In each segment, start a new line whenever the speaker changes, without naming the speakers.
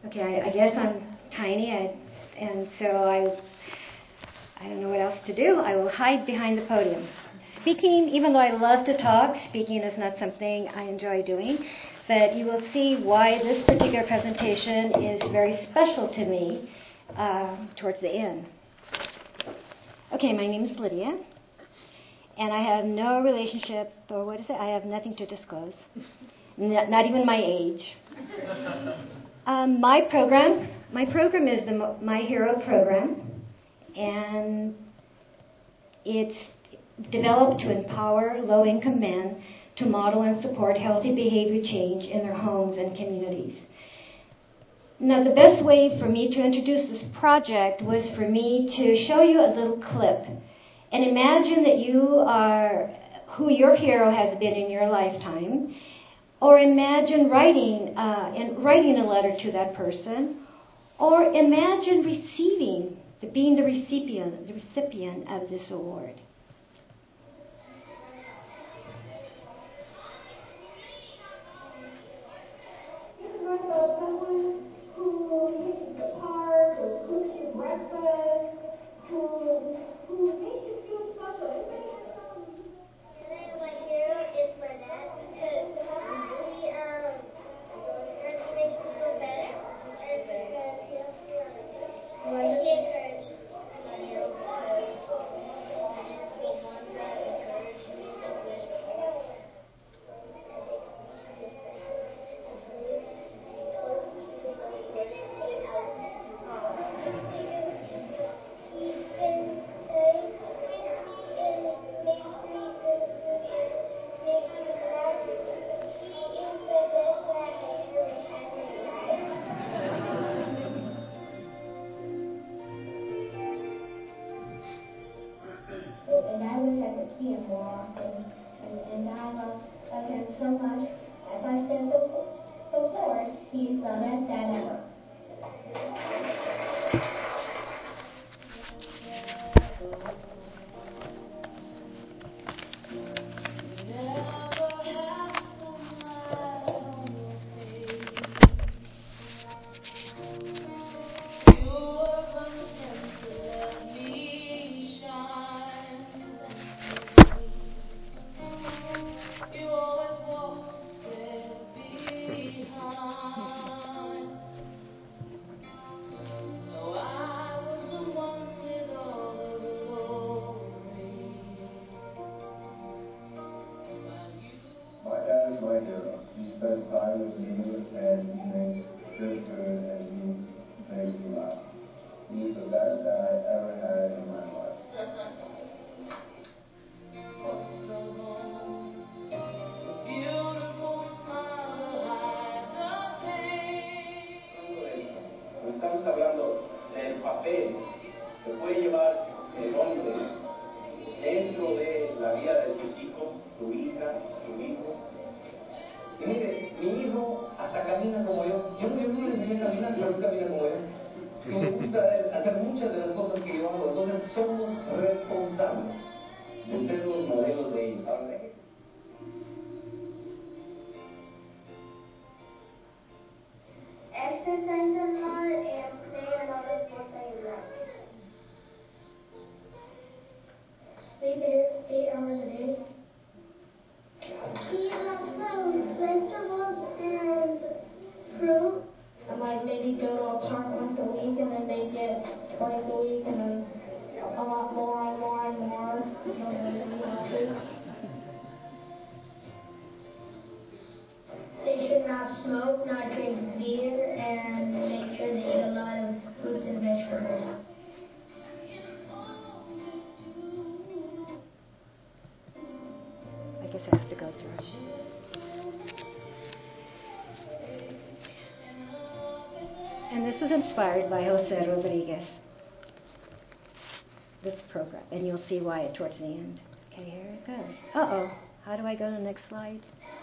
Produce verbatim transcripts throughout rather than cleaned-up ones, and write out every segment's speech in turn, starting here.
Okay, I, I guess I'm tiny, I, and so I, I don't know what else to do. I will hide behind the podium. Speaking, even though I love to talk, speaking is not something I enjoy doing, but you will see why this particular presentation is very special to me uh, towards the end. Okay, my name is Lydia, and I have no relationship, or what is it? I have nothing to disclose, not, not even my age. Um, my program, my program is the My Hero program, and it's developed to empower low-income men to model and support healthy behavior change in their homes and communities. Now, the best way for me to introduce this project was for me to show you a little clip and imagine that you are who your hero has been in your lifetime, or imagine writing uh, and writing a letter to that person, or imagine receiving, the, being the recipient, the recipient of this award.
Someone who takes the park, or cooks you breakfast, who who makes you feel special. Anybody have some?
My hero is my dad because he um he makes me feel better and because he helps me on the day. Why does he encourage my hero? Because he's the one that encouraged me to finish college.
And I wish I could see him more often. And, and I love, love him so much. As I said before, he's the best dad ever.
Estamos hablando del papel que puede llevar el hombre dentro de la vida de sus hijos, su hija, su hijo. Y mire, mi hijo hasta camina como yo. Yo no, yo no le enseñé a caminar, pero él camina como yo. Me gusta hacer muchas de las cosas que yo hago. Entonces somos responsables de ser los modelos de ellos. ¿Saben?
Exercise a lot and play a lot of sports that you love.
Sleep eight, eight hours a day.
Eat lots of vegetables and fruit.
And like maybe go to a park once a week and then make it twice a week and then a lot more and more and more. You know,
They should not smoke, not drink beer, and make sure they eat a lot of fruits and vegetables.
I guess I have to go through. And this was inspired by Jose Rodriguez, this program, and you'll see why towards the end. Okay, here it goes. Uh-oh. How do I go to the next slide?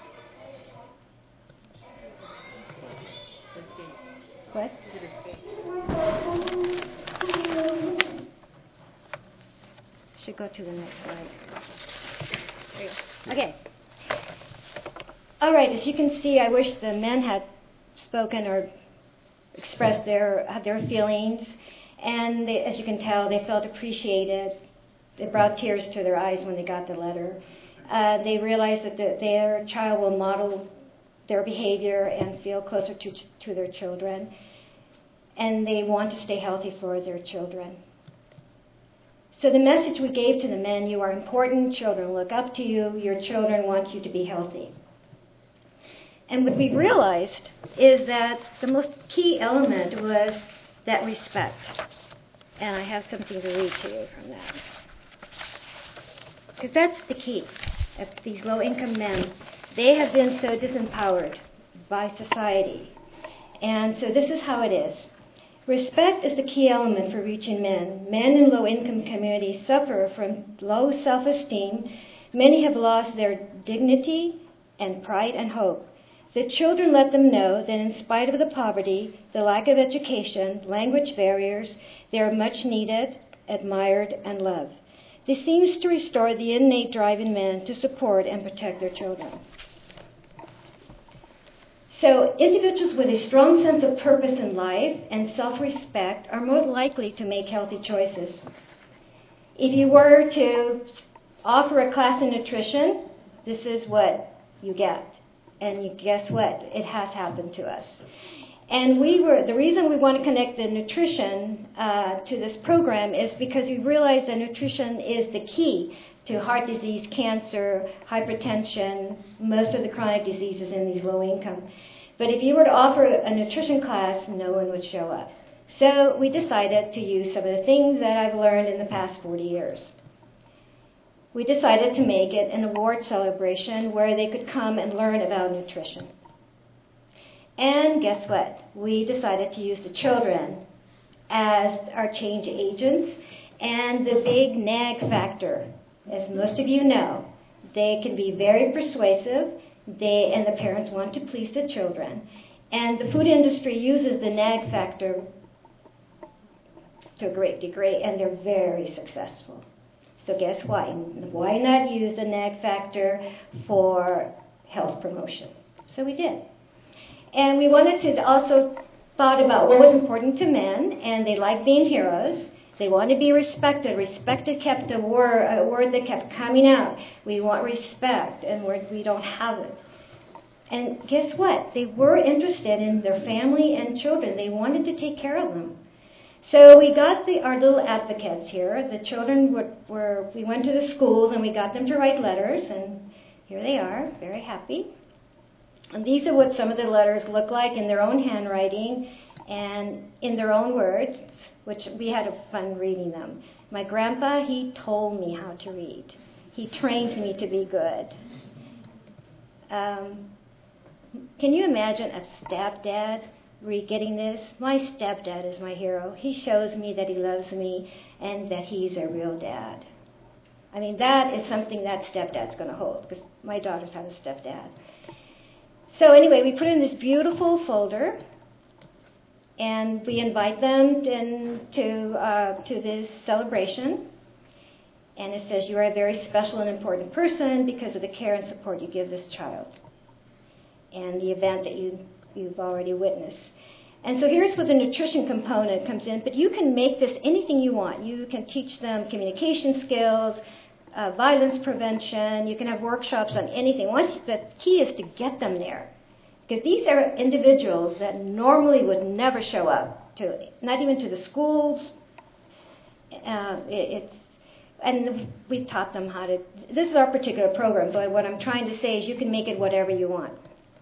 What? Should go to the next slide. Okay. All right, as you can see, I wish the men had spoken or expressed their their feelings, and they, as you can tell, they felt appreciated. It brought tears to their eyes when they got the letter. Uh, they realized that the, their child will model their behavior and feel closer to to their children, and they want to stay healthy for their children. So the message we gave to the men: you are important, children look up to you, your children want you to be healthy. And what we realized is that the most key element was that respect. And I have something to read to you from that. Because that's the key of these low-income men. They have been so disempowered by society. And so this is how it is. Respect is the key element for reaching men. Men in low-income communities suffer from low self-esteem. Many have lost their dignity and pride and hope. The children let them know that in spite of the poverty, the lack of education, language barriers, they are much needed, admired, and loved. This seems to restore the innate drive in men to support and protect their children. So individuals with a strong sense of purpose in life and self-respect are more likely to make healthy choices. If you were to offer a class in nutrition, this is what you get. And you guess what? It has happened to us. And we were the reason we want to connect the nutrition uh, to this program is because we realize that nutrition is the key to heart disease, cancer, hypertension, most of the chronic diseases in these low income. But if you were to offer a nutrition class, no one would show up. So we decided to use some of the things that I've learned in the past forty years. We decided to make it an award celebration where they could come and learn about nutrition. And guess what? We decided to use the children as our change agents. And the big nag factor, as most of you know, they can be very persuasive, they and the parents want to please the children. And the food industry uses the nag factor to a great degree, and they're very successful. So guess why? Why not use the nag factor for health promotion? So we did. And we wanted to also thought about what was important to men, and they like being heroes. They want to be respected. Respected kept a word, a word that kept coming out. We want respect, and we're, we don't have it. And guess what? They were interested in their family and children. They wanted to take care of them. So we got the, our little advocates here. The children were, were, we went to the schools and we got them to write letters, and here they are, very happy. And these are what some of the letters look like in their own handwriting and in their own words, which we had fun reading them. My grandpa, he told me how to read. He trained me to be good. Um, can you imagine a stepdad getting this? My stepdad is my hero. He shows me that he loves me and that he's a real dad. I mean, that is something that stepdad's going to hold, because my daughters have a stepdad. So anyway, we put in this beautiful folder, and we invite them in to uh, to this celebration. And it says, you are a very special and important person because of the care and support you give this child and the event that you you've already witnessed. And so here's where the nutrition component comes in, but you can make this anything you want. You can teach them communication skills, uh, violence prevention. You can have workshops on anything. Once the key is to get them there, because these are individuals that normally would never show up to, not even to the schools. Uh, it, it's and we taught them how to. This is our particular program, but what I'm trying to say is you can make it whatever you want.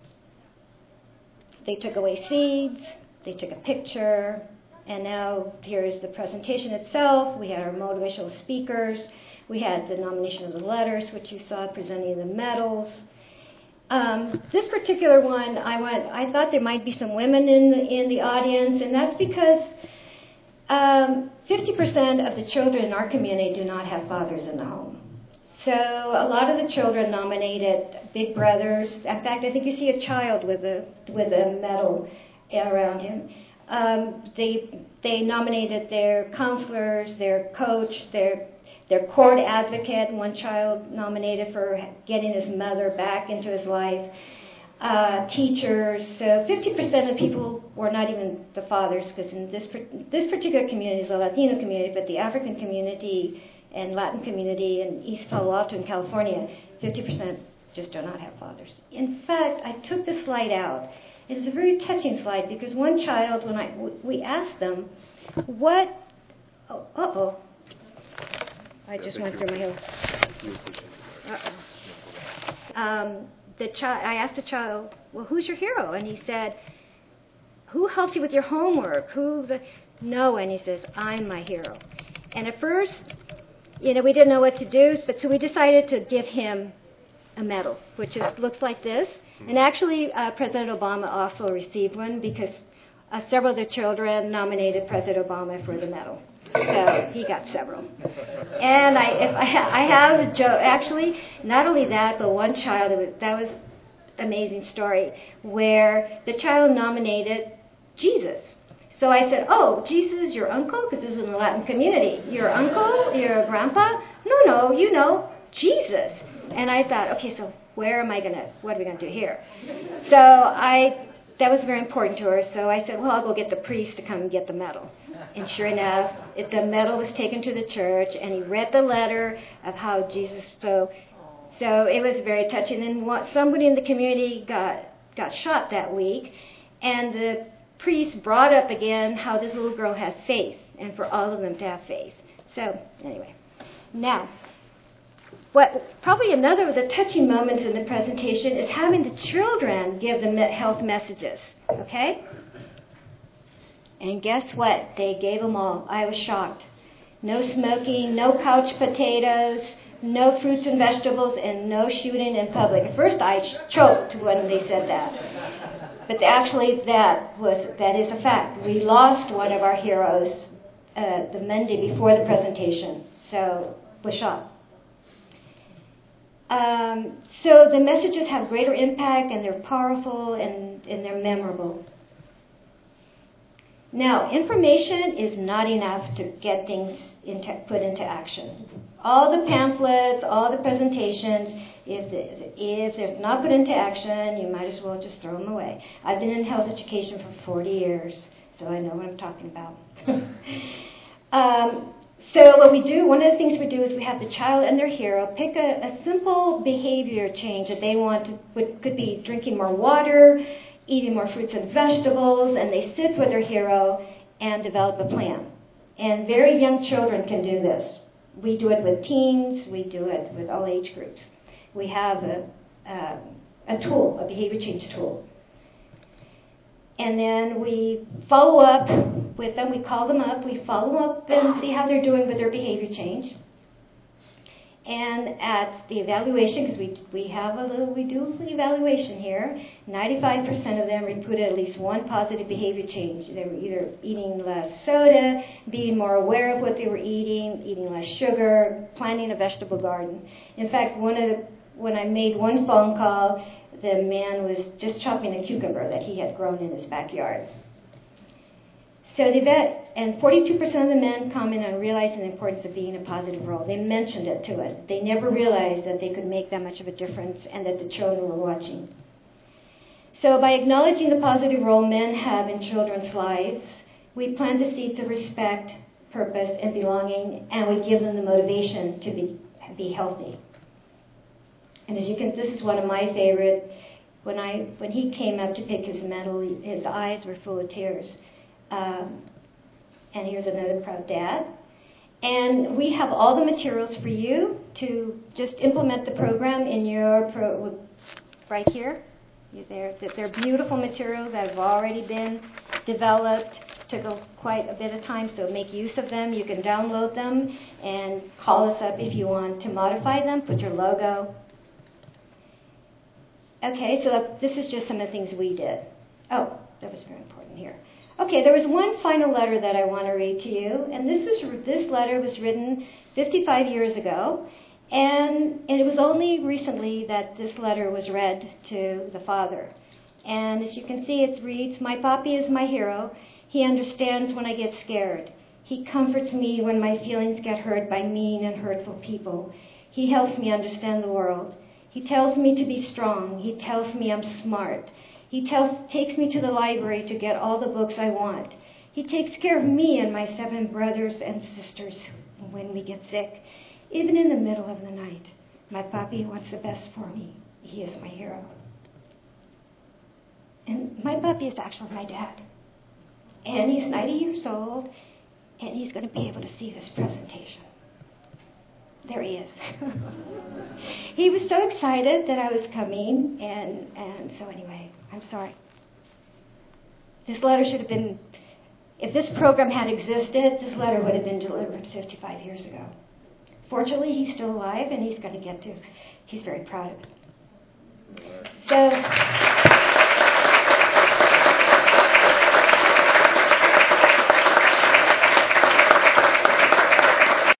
They took away seeds, they took a picture, and now here's the presentation itself. We had our motivational speakers. We had the nomination of the letters, which you saw, presenting the medals. Um, this particular one, I went. I thought there might be some women in the in the audience, and that's because um, fifty percent of the children in our community do not have fathers in the home. So a lot of the children nominated big brothers. In fact, I think you see a child with a with a medal around him. Um, they they nominated their counselors, their coach, their their court advocate. One child nominated for getting his mother back into his life. uh, teachers. So fifty percent of people were not even the fathers, because in this this particular community is a Latino community, but the African community and Latin community in East Palo Alto in California, fifty percent just do not have fathers. In fact, I took the slide out. It is a very touching slide because one child, when I we asked them, what, oh, uh-oh, I just went through my heel. Uh-oh. Um, the child, I asked the child, well, who's your hero? And he said, who helps you with your homework? Who the, no, and he says, I'm my hero. And at first, you know, we didn't know what to do, but so we decided to give him a medal, which is, looks like this. And actually, uh, President Obama also received one because uh, several of the children nominated President Obama for the medal. So he got several. And I, if I, ha- I have a joke. Actually, not only that, but one child, it was, that was an amazing story, where the child nominated Jesus. So I said, oh, Jesus, your uncle? Because this is in the Latin community. Your uncle? Your grandpa? No, no, you know, Jesus. And I thought, okay, so where am I going to, what are we going to do here? So I, that was very important to her. So I said, well, I'll go get the priest to come and get the medal. And sure enough, it, the medal was taken to the church, and he read the letter of how Jesus, so so it was very touching. And what, somebody in the community got got shot that week, and the priest brought up again how this little girl had faith, and for all of them to have faith. So anyway, now, what probably another of the touching moments in the presentation is having the children give the health messages, okay? And guess what? They gave them all. I was shocked. No smoking, no couch potatoes, no fruits and vegetables, and no shooting in public. At first I choked when they said that. But actually that was that is a fact. We lost one of our heroes uh, the Monday before the presentation, so was shot. Um, so the messages have greater impact, and they're powerful, and, and they're memorable. Now, information is not enough to get things into, put into action. All the pamphlets, all the presentations, if, the, if they're not put into action, you might as well just throw them away. I've been in health education for forty years, so I know what I'm talking about. um, so what we do, one of the things we do is we have the child and their hero pick a, a simple behavior change that they want to, would, could be drinking more water, eating more fruits and vegetables, and they sit with their hero and develop a plan. And very young children can do this. We do it with teens, we do it with all age groups. We have a, a, a tool, a behavior change tool. And then we follow up with them, we call them up, we follow up and see how they're doing with their behavior change. And at the evaluation, because we we have a little, we do evaluation here, ninety-five percent of them reported at least one positive behavior change. They were either eating less soda, being more aware of what they were eating, eating less sugar, planting a vegetable garden. In fact, one of the, when I made one phone call, the man was just chopping a cucumber that he had grown in his backyard. So the vet, and forty-two percent of the men comment on realizing the importance of being a positive role. They mentioned it to us. They never realized that they could make that much of a difference and that the children were watching. So by acknowledging the positive role men have in children's lives, we plan to seek the respect, purpose, and belonging, and we give them the motivation to be, be healthy. And as you can, this is one of my favorite. When I when he came up to pick his medal, his eyes were full of tears. Um, and here's another proud dad. And we have all the materials for you to just implement the program in your pro, right here. They're, they're beautiful materials that have already been developed. Took a, quite a bit of time, so make use of them. You can download them and call us up if you want to modify them. Put your logo. Okay, so this is just some of the things we did. Oh, that was very important here. Okay, there was one final letter that I want to read to you, and this is this letter was written fifty-five years ago, and, and it was only recently that this letter was read to the father. And as you can see, it reads, "My papi is my hero. He understands when I get scared. He comforts me when my feelings get hurt by mean and hurtful people. He helps me understand the world. He He tells me to be strong. He tells me I'm smart. He tells, takes me to the library to get all the books I want. He takes care of me and my seven brothers and sisters when we get sick, even in the middle of the night. My papi wants the best for me. He is my hero. And my papi is actually my dad. And he's ninety years old, and he's going to be able to see this presentation. There he is. He was so excited that I was coming, and, and so anyway, I'm sorry. This letter should have been, if this program had existed, this letter would have been delivered fifty-five years ago. Fortunately, he's still alive, and he's going to get to, he's very proud of it. So...